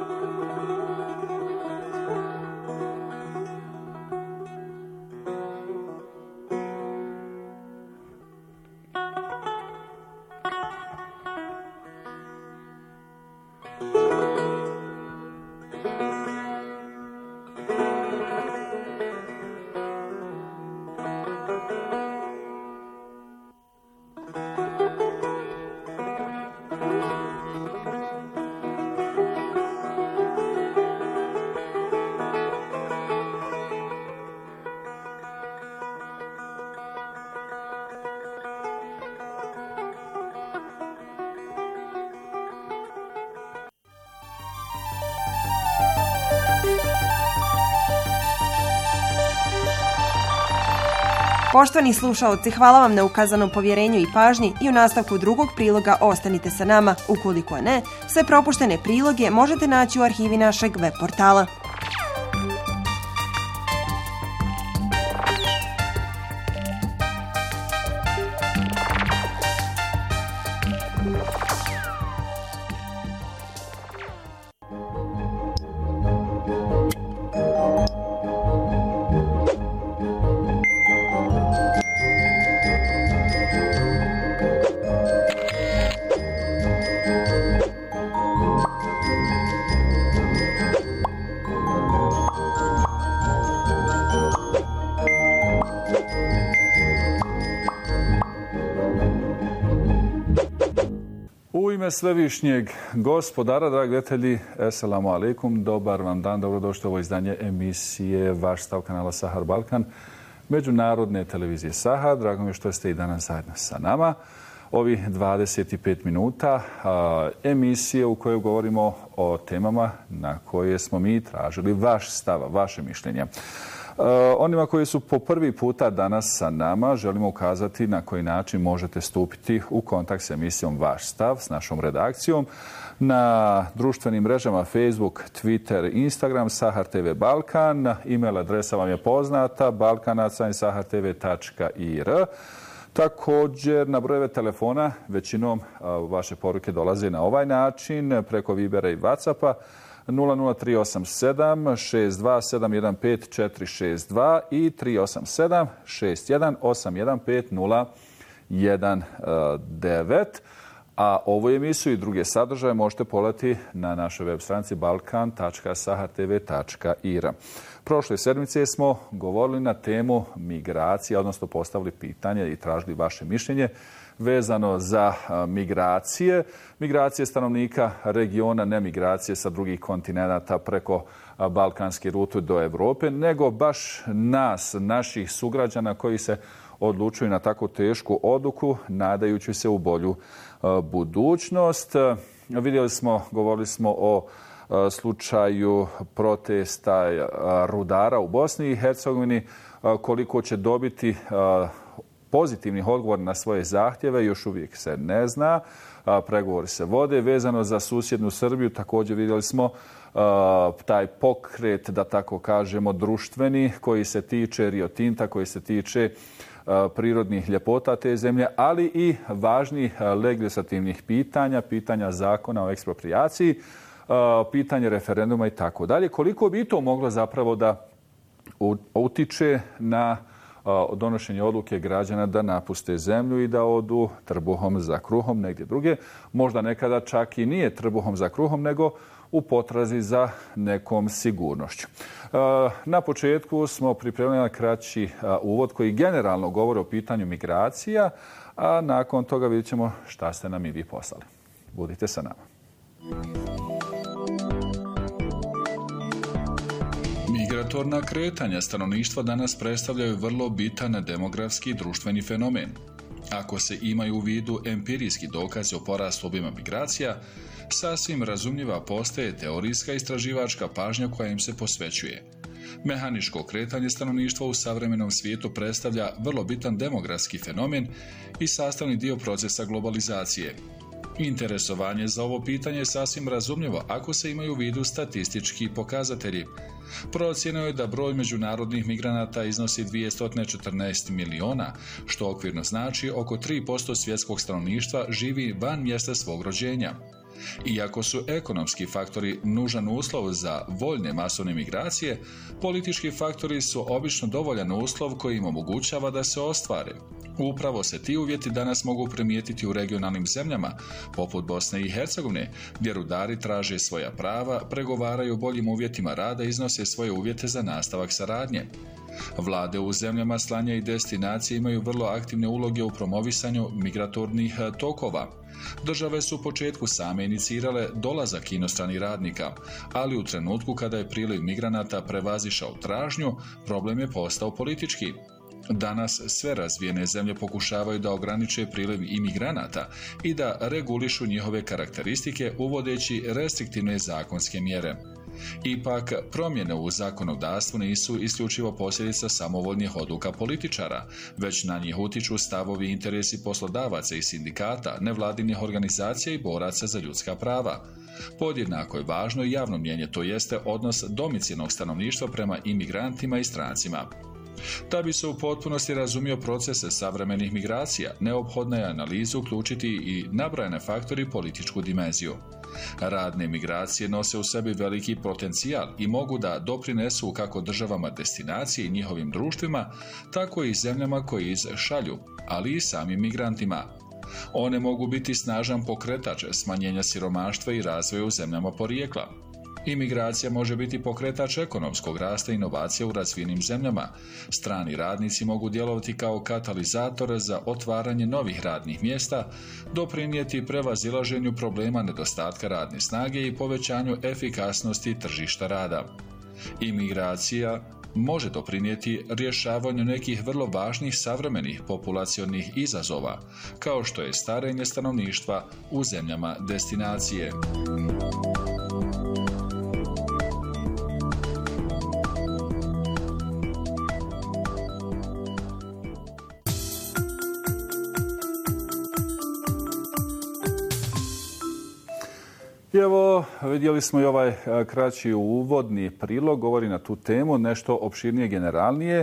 Poštovani slušaoci, hvala vam na ukazanom povjerenju i pažnji i u nastavku drugog priloga ostanite sa nama. Ukoliko ne, sve propuštene priloge možete naći u arhivi našeg web portala. Svevišnjeg gospodara, dragi gledatelji, assalamu alaikum, dobar vam dan, dobrodošli u ovo izdanje emisije Vaš stav kanala Sahar Balkan, međunarodne televizije Sahar. Drago mi je što ste i danas zajedno sa nama. Ovih 25 minuta emisije u kojoj govorimo o temama na koje smo mi tražili vaš stav, vaše mišljenje. Onima koji su po prvi puta danas sa nama želimo ukazati na koji način možete stupiti u kontakt s emisijom Vaš stav, s našom redakcijom. Na društvenim mrežama Facebook, Twitter, Instagram, Sahar TV Balkan. E-mail adresa vam je poznata, balkanac@sahartv.ir. Također na brojeve telefona većinom vaše poruke dolaze na ovaj način preko Vibera i WhatsAppa 00387 62 715 462 i 387 61 815 019. A ovu emisiju i druge sadržaje možete pogledati na našoj web stranici balkan.sahartv.ir. Prošle sedmice smo govorili na temu migracije, odnosno postavili pitanje i tražili vaše mišljenje vezano za migracije. Migracije stanovnika regiona, ne migracije sa drugih kontinenata preko balkanske rute do Europe, nego baš nas, naših sugrađana koji se odlučuju na tako tešku odluku, nadajući se u bolju budućnost. Govorili smo o slučaju protesta rudara u Bosni i Hercegovini, koliko će dobiti pozitivnih odgovora na svoje zahtjeve još uvijek se ne zna. Pregovori se vode. Vezano za susjednu Srbiju također vidjeli smo taj pokret, da tako kažemo, društveni, koji se tiče Rio Tinta, koji se tiče prirodnih ljepota te zemlje, ali i važnih legislativnih pitanja, pitanja zakona o eksproprijaciji, pitanje referenduma i tako dalje. Koliko bi to moglo zapravo da utiče na donošenje odluke građana da napuste zemlju i da odu trbuhom za kruhom negdje druge. Možda nekada čak i nije trbuhom za kruhom, nego u potrazi za nekom sigurnošću. Na početku smo pripremili kraći uvod koji generalno govori o pitanju migracija, a nakon toga vidjet ćemo šta ste nam i vi poslali. Budite sa nama. Migratorna kretanja stanovništva danas predstavljaju vrlo bitan demografski i društveni fenomen. Ako se imaju u vidu empirijski dokazi o porastu obima migracija, sasvim razumljiva postaje teorijska istraživačka pažnja koja im se posvećuje. Mehaničko kretanje stanovništva u savremenom svijetu predstavlja vrlo bitan demografski fenomen i sastavni dio procesa globalizacije. Interesovanje za ovo pitanje je sasvim razumljivo ako se imaju u vidu statistički pokazatelji. Procjeno je da broj međunarodnih migranata iznosi 214 miliona, što okvirno znači oko 3% svjetskog stanovništva živi van mjesta svog rođenja. Iako su ekonomski faktori nužan uslov za voljne masovne migracije, politički faktori su obično dovoljan uslov koji im omogućava da se ostvare. Upravo se ti uvjeti danas mogu primijetiti u regionalnim zemljama, poput Bosne i Hercegovine, gdje rudari traže svoja prava, pregovaraju o boljim uvjetima rada i iznose svoje uvjete za nastavak saradnje. Vlade u zemljama slanja i destinacije imaju vrlo aktivne uloge u promovisanju migratornih tokova. Države su u početku same inicirale dolazak inostranih radnika, ali u trenutku kada je priliv migranata prevazišao tražnju, problem je postao politički. Danas sve razvijene zemlje pokušavaju da ograniče priliv imigranata i da regulišu njihove karakteristike uvodeći restriktivne zakonske mjere. Ipak, promjene u zakonodavstvu nisu isključivo posljedica samovoljnih odluka političara, već na njih utiču stavovi i interesi poslodavaca i sindikata, nevladinih organizacija i boraca za ljudska prava. Podjednako je važno i javno mnijenje, to jeste odnos domicilnog stanovništva prema imigrantima i strancima. Da bi se u potpunosti razumio procese savremenih migracija, neophodno je analizu uključiti i nabrojane faktori i političku dimenziju. Radne migracije nose u sebi veliki potencijal i mogu da doprinesu kako državama destinacije i njihovim društvima, tako i zemljama koje ih šalju, ali i samim migrantima. One mogu biti snažan pokretač smanjenja siromaštva i razvoja u zemljama porijekla. Imigracija može biti pokretač ekonomskog rasta i inovacija u razvijenim zemljama. Strani radnici mogu djelovati kao katalizator za otvaranje novih radnih mjesta, doprinijeti prevazilaženju problema nedostatka radne snage i povećanju efikasnosti tržišta rada. Imigracija može doprinijeti rješavanju nekih vrlo važnih savremenih populacionih izazova, kao što je starenje stanovništva u zemljama destinacije. Evo, vidjeli smo i ovaj kraći uvodni prilog, govori na tu temu, nešto opširnije, generalnije.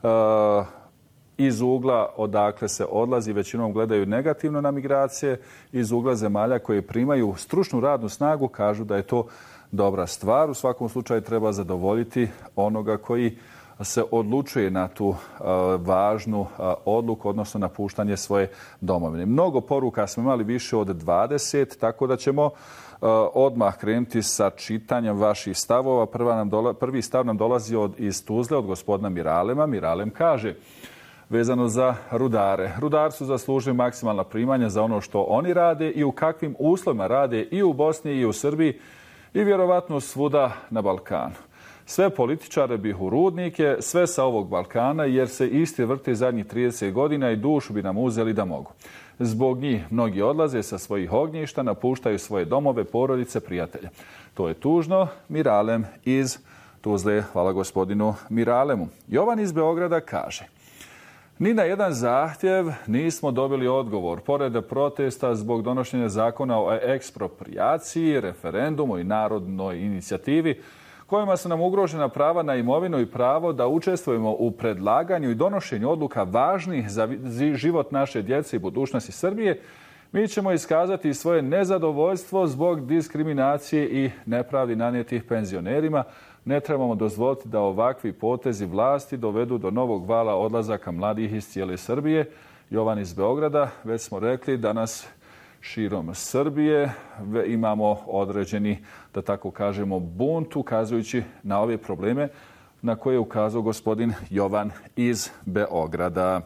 Iz ugla odakle se odlazi, većinom gledaju negativno na migracije, iz ugla zemalja koje primaju stručnu radnu snagu kažu da je to dobra stvar. U svakom slučaju treba zadovoljiti onoga koji se odlučuje na tu važnu odluku, odnosno napuštanje svoje domovine. Mnogo poruka smo imali, više od 20, tako da ćemo odmah krenuti sa čitanjem vaših stavova. Prvi stav nam dolazi iz Tuzle, od gospodina Miralema. Miralem kaže, vezano za rudare. Rudari su zaslužili maksimalna primanja za ono što oni rade i u kakvim uslovima rade i u Bosni i u Srbiji i vjerovatno svuda na Balkanu. Sve političare bih u rudnike, sve sa ovog Balkana, jer se isti vrte zadnjih 30 godina i dušu bi nam uzeli da mogu. Zbog njih mnogi odlaze sa svojih ognjišta, napuštaju svoje domove, porodice, prijatelje. To je tužno. Miralem iz Tuzle. Hvala gospodinu Miralemu. Jovan iz Beograda kaže, Ni na jedan zahtjev nismo dobili odgovor. Pored protesta zbog donošenja zakona o eksproprijaciji, referendumu i narodnoj inicijativi, kojima su nam ugrožena prava na imovinu i pravo da učestvujemo u predlaganju i donošenju odluka važnih za život naše djece i budućnosti Srbije, mi ćemo iskazati svoje nezadovoljstvo zbog diskriminacije i nepravdi nanijetih penzionerima. Ne trebamo dozvoliti da ovakvi potezi vlasti dovedu do novog vala odlazaka mladih iz cijele Srbije. Jovan iz Beograda, već smo rekli, danas širom Srbije imamo određeni, da tako kažemo, bunt, ukazujući na ove probleme na koje je ukazao gospodin Jovan iz Beograda.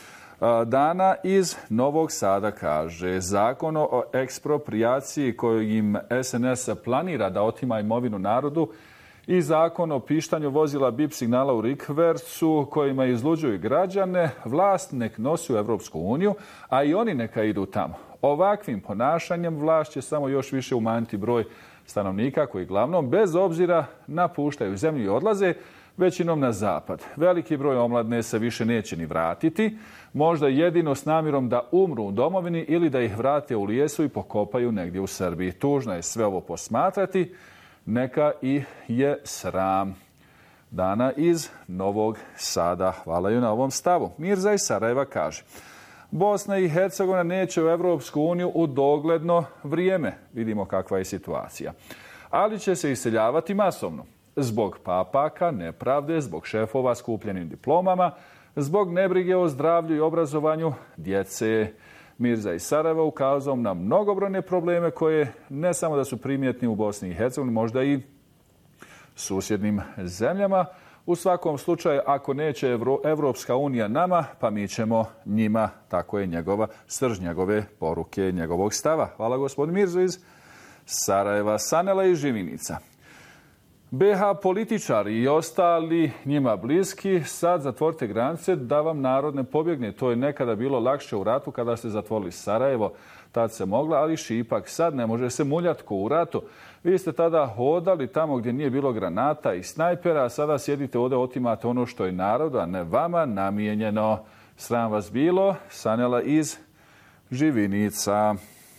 Dana iz Novog Sada kaže: Zakon o eksproprijaciji kojim SNS planira da otima imovinu narodu i zakon o pištanju vozila BIP signala u rikvercu kojima izluđuju građane, vlast nek nosi u Evropsku uniju, a i oni neka idu tamo. Ovakvim ponašanjem vlast će samo još više umanjiti broj stanovnika koji glavnom bez obzira napuštaju zemlju i odlaze većinom na zapad. Veliki broj omladne se više neće ni vratiti, možda jedino s namjerom da umru u domovini ili da ih vrate u lijesu i pokopaju negdje u Srbiji. Tužno je sve ovo posmatrati, neka i je sram. Dana iz Novog Sada. Hvala ju na ovom stavu. Mirza iz Sarajeva kaže: Bosna i Hercegovina neće u Evropsku uniju u dogledno vrijeme. Vidimo kakva je situacija. Ali će se iseljavati masovno. Zbog papaka, nepravde, zbog šefova skupljenim diplomama, zbog nebrige o zdravlju i obrazovanju djece. Mirza iz Sarajeva ukazao na mnogobrojne probleme koje ne samo da su primjetni u Bosni i Hercegovini, možda i susjednim zemljama. U svakom slučaju, ako neće Evropska unija nama, pa mi ćemo njima. Tako je njegova srž, njegove poruke, njegovog stava. Hvala gospodin Mirzo iz Sarajeva. Sanela iz Živinica. BH političari i ostali njima bliski, sad zatvorite granice da vam narod ne pobjegne. To je nekada bilo lakše u ratu kada ste zatvorili Sarajevo. Tad se mogla, ali šipak. Sad ne može se muljati ko u ratu. Vi ste tada hodali tamo gdje nije bilo granata i snajpera, a sada sjedite ovdje, otimate ono što je narodu, a ne vama namijenjeno. Sram vas bilo. Sanela iz Živinica.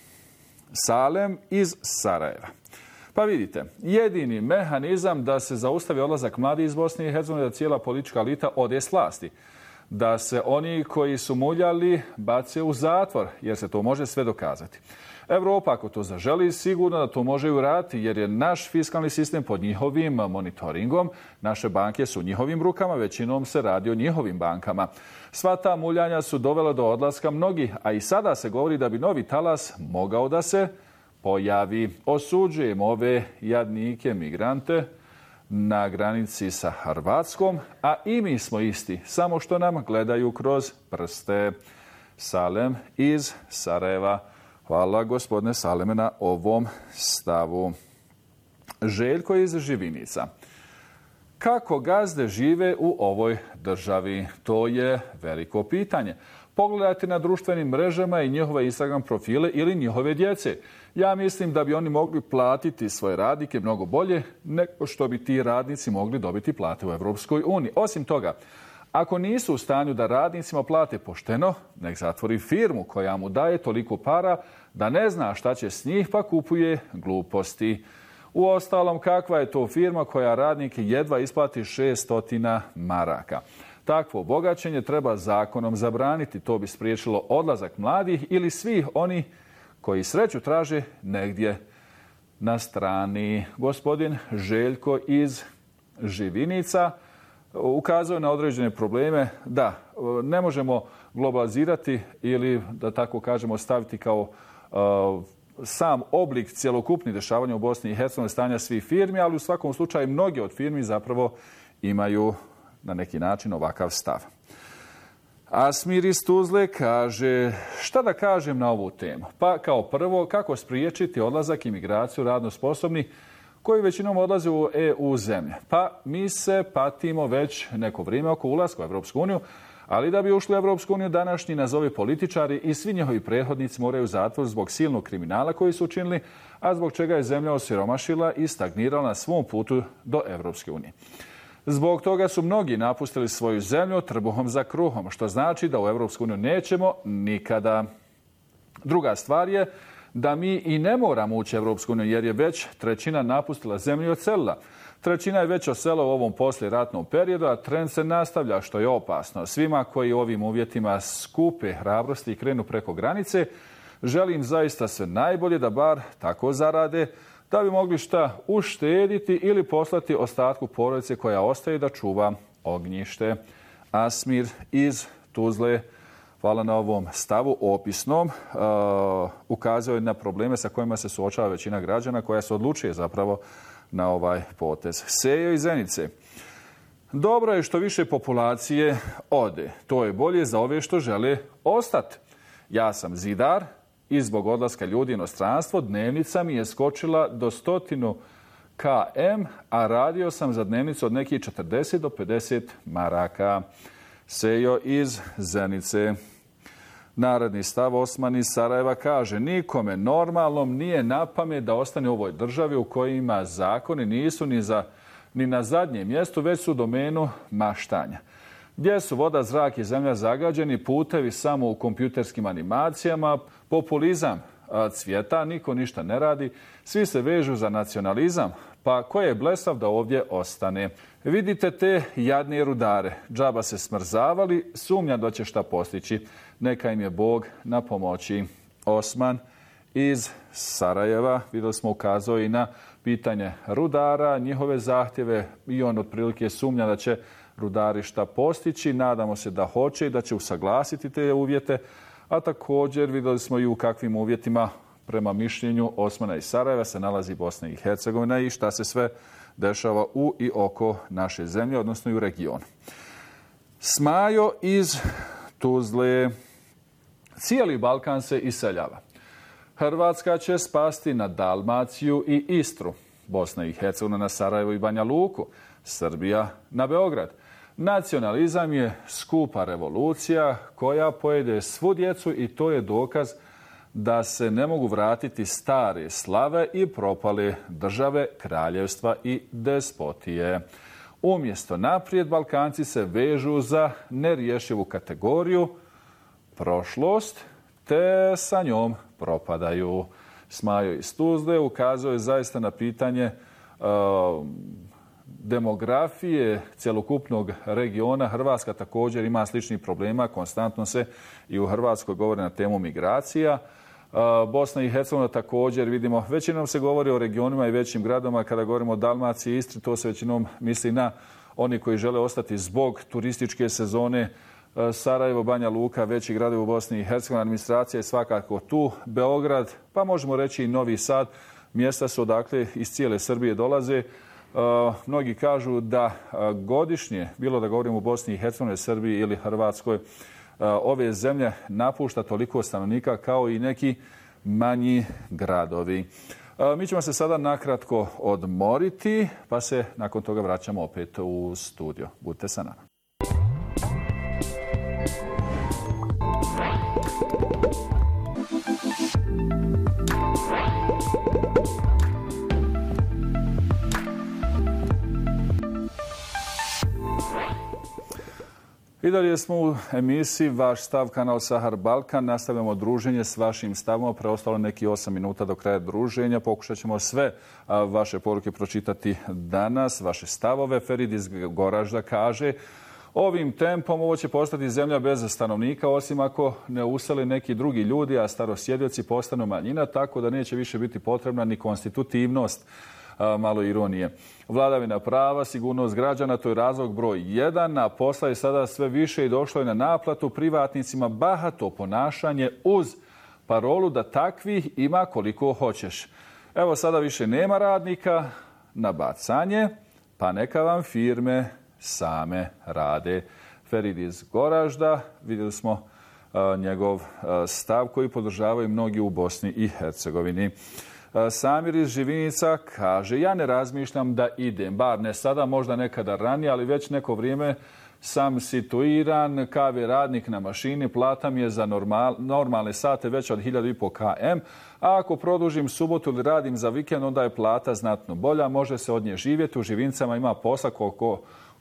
Salem iz Sarajeva. Pa vidite, jedini mehanizam da se zaustavi odlazak mladih iz Bosne i Hercegovine, da cijela politička elita ode s vlasti. Da se oni koji su muljali bace u zatvor, jer se to može sve dokazati. Evropa, ako to zaželi, sigurno da to može i uraditi, jer je naš fiskalni sistem pod njihovim monitoringom. Naše banke su u njihovim rukama, većinom se radi o njihovim bankama. Sva ta muljanja su dovela do odlaska mnogih, a i sada se govori da bi novi talas mogao da se pojavi. Osuđujemo ove jadnike, migrante na granici sa Hrvatskom, a i mi smo isti, samo što nam gledaju kroz prste. Salem iz Sarajeva. Hvala gospodine Saleme na ovom stavu. Željko iz Živinica. Kako gazde žive u ovoj državi? To je veliko pitanje. Pogledajte na društvenim mrežama i njihove Instagram profile ili njihove djece. Ja mislim da bi oni mogli platiti svoje radnike mnogo bolje nego što bi ti radnici mogli dobiti plate u Evropskoj uniji. Osim toga, ako nisu u stanju da radnicima plate pošteno, nek zatvori firmu koja mu daje toliko para da ne zna šta će s njih, pa kupuje gluposti. Uostalom, kakva je to firma koja radnike jedva isplati 600 maraka? Takvo bogaćenje treba zakonom zabraniti. To bi spriječilo odlazak mladih ili svih oni koji sreću traže negdje na strani. Gospodin Željko iz Živinica ukazuje na određene probleme. Da, ne možemo globalizirati ili, da tako kažemo, staviti kao sam oblik cjelokupnih dešavanja u Bosni i Hercegovini, stanja svih firmi, ali u svakom slučaju mnogi od firmi zapravo imaju na neki način ovakav stav. Asmir iz Tuzle kaže: šta da kažem na ovu temu? Pa kao prvo, kako spriječiti odlazak i migraciju radno sposobnih koji većinom odlaze u EU zemlje? Pa mi se patimo već neko vrijeme oko ulaska u Evropsku uniju, ali da bi ušli u Evropsku uniju današnji nazovi političari i svi njihovi prethodnici moraju u zatvor zbog silnog kriminala koji su učinili, a zbog čega je zemlja osiromašila i stagnirala na svom putu do Evropske unije. Zbog toga su mnogi napustili svoju zemlju trbuhom za kruhom, što znači da u EU nećemo nikada. Druga stvar je da mi i ne moramo ući u EU jer je već trećina napustila zemlju i odselila. Trećina je već odselila u ovom poslijeratnom periodu, a trend se nastavlja, što je opasno. Svima koji u ovim uvjetima skupe hrabrosti i krenu preko granice, želim zaista sve najbolje da bar tako zarade, da bi mogli šta uštediti ili poslati ostatku porodice koja ostaje da čuva ognjište. Asmir iz Tuzle, hvala na ovom stavu opisnom, ukazao je na probleme sa kojima se suočava većina građana koja se odlučuje zapravo na ovaj potez. Sejo iz Zenice. Dobro je što više populacije ode. To je bolje za ove što žele ostati. Ja sam zidar i zbog odlaska ljudi u inostranstvo dnevnica mi je skočila do 100 km, a radio sam za dnevnicu od nekih 40 do 50 maraka. Sejo iz Zenice. Narodni stav Osman iz Sarajeva kaže: nikome normalnom nije na pamet da ostane u ovoj državi u kojima zakoni nisu ni na zadnjem mjestu, već su u domenu maštanja. Gdje su voda, zrak i zemlja zagađeni, putevi samo u kompjuterskim animacijama, populizam cvjeta, niko ništa ne radi, svi se vežu za nacionalizam, pa ko je blesav da ovdje ostane? Vidite te jadne rudare, džaba se smrzavali, sumnjam da će šta postići. Neka im je Bog na pomoći. Osman iz Sarajeva, vidjeli smo, ukazao i na pitanje rudara, njihove zahtjeve i on otprilike sumnja da će rudari šta postići. Nadamo se da hoće i da će usaglasiti te uvjete, a također vidjeli smo i u kakvim uvjetima prema mišljenju Osmana iz Sarajeva se nalazi Bosna i Hercegovina i šta se sve dešava u i oko naše zemlje, odnosno i u regionu. Smajo iz Tuzle. Cijeli Balkan se iseljava. Hrvatska će spasti na Dalmaciju i Istru, Bosna i Hercegovina na Sarajevo i Banja Luku, Srbija na Beograd. Nacionalizam je skupa revolucija koja pojede svu djecu i to je dokaz da se ne mogu vratiti stare slave i propale države, kraljevstva i despotije. Umjesto naprijed, Balkanci se vežu za nerješivu kategoriju prošlost, te sa njom propadaju. Smajo iz Tuzle ukazuje zaista na pitanje demografije cjelokupnog regiona. Hrvatska također ima sličnih problema, konstantno se i u Hrvatskoj govori na temu migracija. Bosna i Hercegovina također, vidimo, većinom se govori o regionima i većim gradovima. Kada govorimo o Dalmaciji i Istri, to se većinom misli na oni koji žele ostati zbog turističke sezone. Sarajevo, Banja Luka, veći gradovi u Bosni i Hercegovini, administracija je svakako tu. Beograd, pa možemo reći i Novi Sad, mjesta su odakle iz cijele Srbije dolaze. Mnogi kažu da godišnje, bilo da govorimo o Bosni i Hercegovini, Srbiji ili Hrvatskoj, ove zemlje napušta toliko stanovnika kao i neki manji gradovi. Mi ćemo se sada nakratko odmoriti, pa se nakon toga vraćamo opet u studio. Budite sa nama. I dalje smo u emisiji Vaš stav, kanal Sahar Balkan. Nastavljamo druženje s vašim stavom. Preostalo neki 8 minuta do kraja druženja. Pokušat ćemo sve vaše poruke pročitati danas, vaše stavove. Ferid iz Goražda kaže: ovim tempom ovo će postati zemlja bez stanovnika, osim ako ne usele neki drugi ljudi, a starosjedioci postanu manjina, tako da neće više biti potrebna ni konstitutivnost. Malo ironije. Vladavina prava, sigurnost građana, to je razlog broj 1, a posla je sada sve više i došlo je na naplatu privatnicima bahato ponašanje uz parolu da takvih ima koliko hoćeš. Evo sada više nema radnika na bacanje, pa neka vam firme same rade. Ferid iz Goražda, vidjeli smo njegov stav koji podržavaju mnogi u Bosni i Hercegovini. Samir iz Živinica kaže: ja ne razmišljam da idem, bar ne sada, možda nekada ranije, ali već neko vrijeme sam situiran, KV radnik na mašini, plata mi je za normalne sate već od 1500 km, a ako produžim subotu ili radim za vikend, onda je plata znatno bolja, može se od nje živjeti, u Živincama ima posla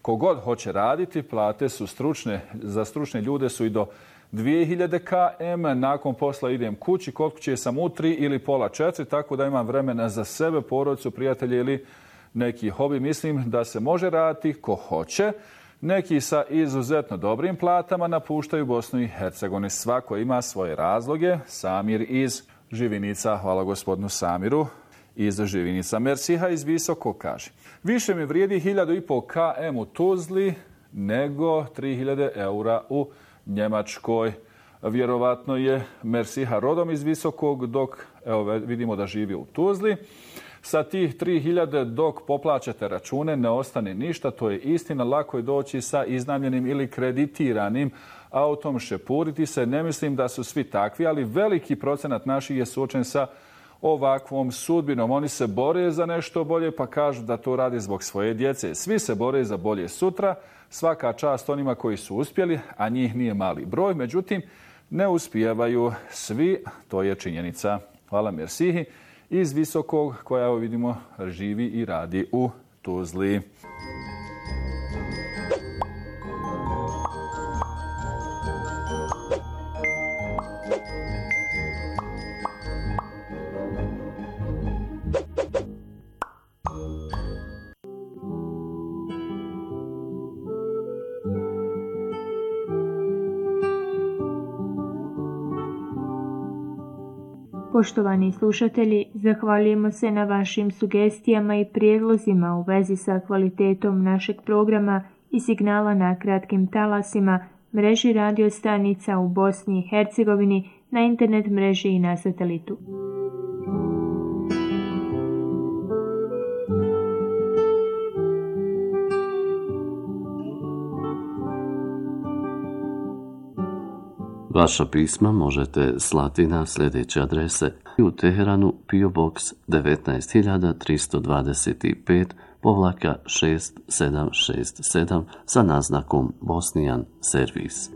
Kogod hoće raditi, plate su za stručne ljude su i do 2000 km, nakon posla idem kući, kod kuće sam u 3 ili pola 4, tako da imam vremena za sebe, porodicu, prijatelje ili neki hobi. Mislim da se može raditi ko hoće. Neki sa izuzetno dobrim platama napuštaju Bosnu i Hercegovinu. Svako ima svoje razloge. Samir iz Živinica, hvala gospodinu Samiru, iz Živinica. Mersiha iz Visoko kaže: više mi vrijedi 1500 km u Tuzli nego 3000 eura u Njemačkoj. Vjerovatno je Mersiha rodom iz Visokog, dok evo, vidimo da živi u Tuzli. Sa tih 3000 dok poplaćate račune ne ostane ništa, to je istina. Lako je doći sa iznajmljenim ili kreditiranim autom, šepuriti se. Ne mislim da su svi takvi, ali veliki procenat naših je suočen sa ovakvom sudbinom. Oni se bore za nešto bolje pa kažu da to radi zbog svoje djece. Svi se bore za bolje sutra. Svaka čast onima koji su uspjeli, a njih nije mali broj. Međutim, ne uspijevaju svi, to je činjenica. Hvala Mersihi iz Visokog, koja, evo vidimo, živi i radi u Tuzli. Poštovani slušatelji, zahvaljujemo se na vašim sugestijama i prijedlozima u vezi sa kvalitetom našeg programa i signala na kratkim talasima, mreži radio stanica u Bosni i Hercegovini, na internet mreži i na satelitu. Vaša pisma možete slati na sljedeće adrese: u Teheranu PO Box 19325-6767 sa naznakom Bosnian Servis.